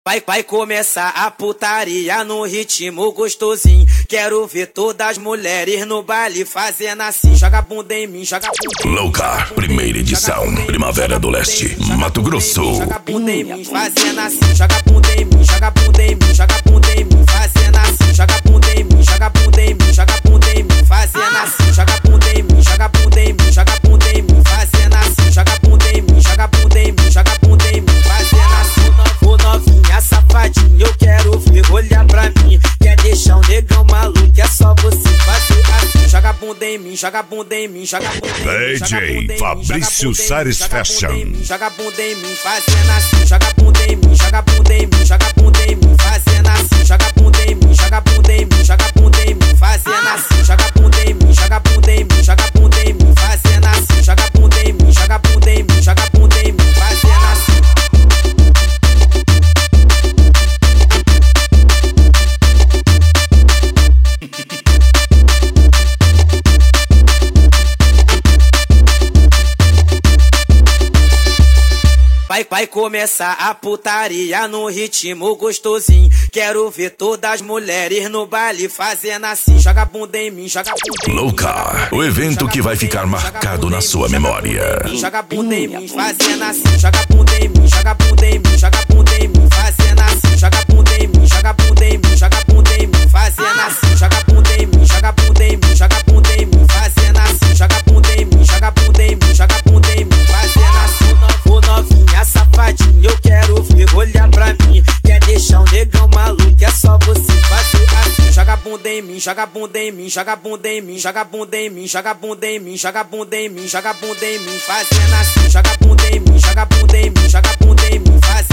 Vai começar a putaria no ritmo gostosinho. Quero ver todas as mulheres no baile fazendo assim. Joga bunda em mim, joga bunda em mim. Loucar, primeira edição, Primavera do Leste, Mato Grosso. Joga bunda em mim, fazendo assim. Joga bunda em mim, joga bunda em mim, joga bunda em mim, fazendo assim. Joga bunda em mim, joga bunda em mim, joga bunda em mim, fazendo assim. Joga bunda em mim, joga bunda em mim, joga bunda em mim, fazendo assim. Joga bunda em mim, joga bunda em mim, joga bunda em mim, fazendo assim. Ô novinha safadinha, eu quero ver, olha pra mim. Quer deixar um negão maluco, é só você fazer assim. Joga bunda em mim, joga bunda em mim, joga bunda em mim. DJ Fabrício Sares Fashion. Joga bunda em mim, fazendo assim. Joga bunda em mim, joga bunda em mim, joga bunda em mim, fazendo assim. Joga bunda em mim, joga bunda em mim, joga bunda em mim, fazendo assim. Joga bunda em mim, joga bunda em mim, joga bunda em mim, fazendo assim. Joga bunda em mim, joga bunda em mim, joga bunda em mim, fazendo assim. Vai começar a putaria no ritmo gostosinho. Quero ver todas as mulheres no baile fazendo assim. Joga bunda em mim, joga bunda em mim. Loucar, o evento que vai ficar marcado na sua memória. Joga bunda em mim, fazendo assim. Joga bunda em mim, joga bunda em mim, joga bunda em mim, fazendo assim. Joga bunda em mim, joga bunda em mim, joga bunda em mim, fazendo assim. Joga bunda em mim, joga bunda em mim, joga bunda em mim, fazendo assim. Joga bunda em mim, joga bunda em mim, joga bunda em mim, fazendo assim. Ô novinha safadinha, eu quero ver, olha pra mim. Quer deixar um negão maluco, é só você fazer assim. Joga bunda em mim, joga bunda em mim, joga bunda em mim, joga bunda em mim, joga bunda em mim, joga bunda em mim, joga bunda em mim, fazendo assim. Joga bunda em mim, joga bunda em mim, joga bunda em mim, fazendo